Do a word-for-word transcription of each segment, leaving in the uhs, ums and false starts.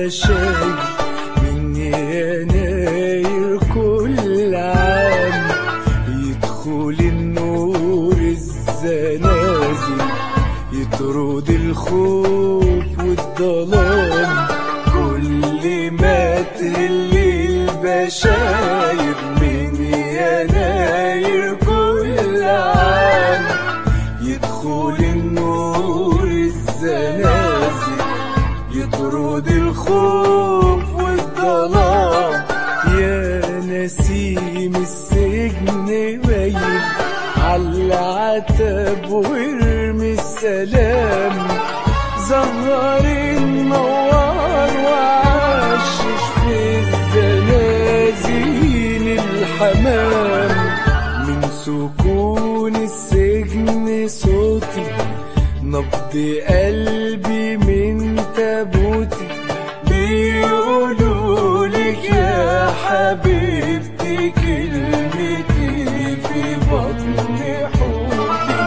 البشاير من يناير كل عام يدخل النور الزنازل يطرد الخوف والظلام. كل ما تهل البشاير من يناير كل عام يدخل النور الزنازل يطرد الخوف والظلام. يا نسيم السجن ويل عالعتب وارمي السلام. زهر النوار وعشش في الزنازين الحمام. من سكون السجن صوتي نبض قلبي من تابوتي بيقولوا لك يا حبيبتي كلمتي في بطن حوتي.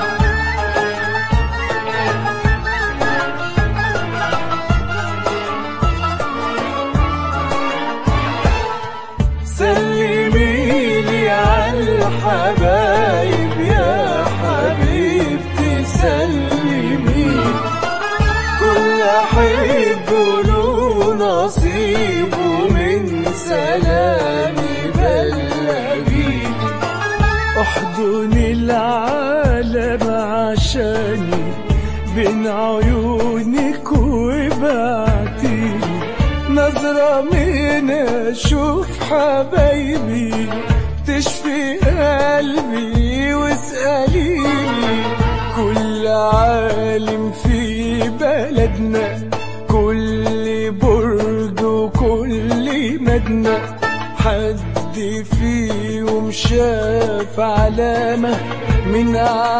سلميلي عالحبايب يا حبيبتي سلميلي كل حب له نصيبه من سلامي بلغيلي. احضني العالم عشاني بين عيونك وبعتيلي نظرة من اشوف حبايبي تشفي قلبي واسأليلي. كل عالم في بلدنا كل برج وكل مدنة حد فيهم شاف علامة من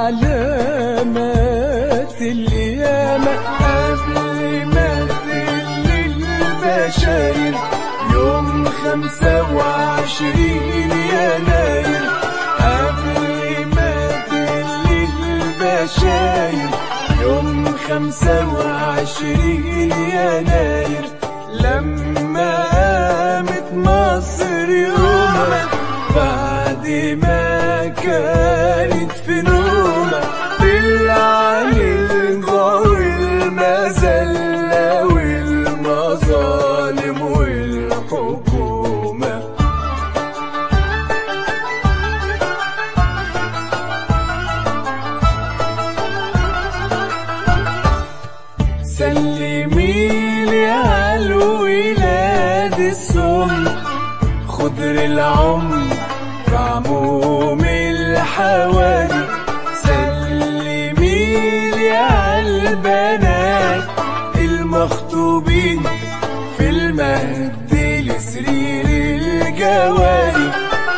علامات القيامة. قبل ما تهل البشاير يوم خمسة وعشرين يناير قبل ما تهل البشاير يوم خمسة وعشرين يناير لما قامت مصر يومها بعد ما كانت في نومها طلع للجو المذلة والمظالم والحكومة. سلميلي عالولاد السم خضر العمر في عموم الحواري. سلميلي عالبنات المخطوبين في المهد لسرير الجواري.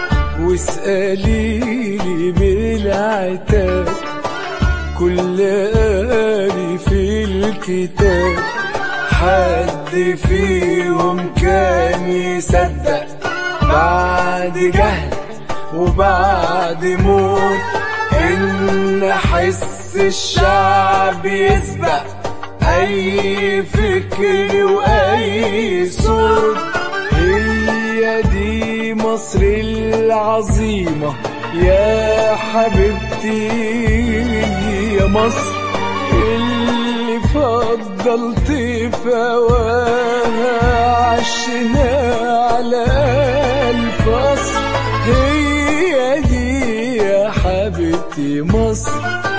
واسأليلي بالعتاب كل قاري في الكتاب حد فيهم كان يصدق بعد جهل وبعد موت إن حس الشعب يسبق أي فكر وأي صوت. هي دي مصر العظيمة يا حبيبتي يا مصر اللي فضلت فواها عشنا على الفصل. هي دي يا حبيبتي مصر